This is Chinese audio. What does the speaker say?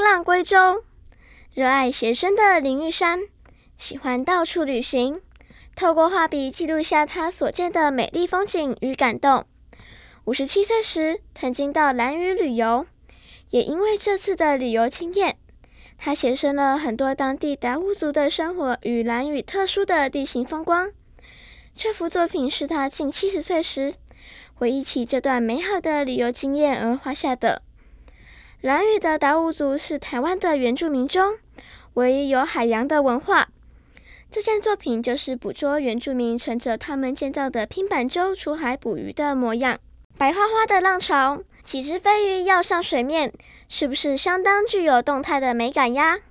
浪归舟，热爱写生的林玉山，喜欢到处旅行，透过画笔记录下他所见的美丽风景与感动。57岁时，曾经到兰屿旅游，也因为这次的旅游经验，他写生了很多当地达悟族的生活与兰屿特殊的地形风光。这幅作品是他近70岁时回忆起这段美好的旅游经验而画下的。兰屿的达悟族是台湾的原住民中唯一有海洋的文化。这件作品就是捕捉原住民乘着他们建造的拼板舟出海捕鱼的模样。白花花的浪潮，几只飞鱼要上水面，是不是相当具有动态的美感呀？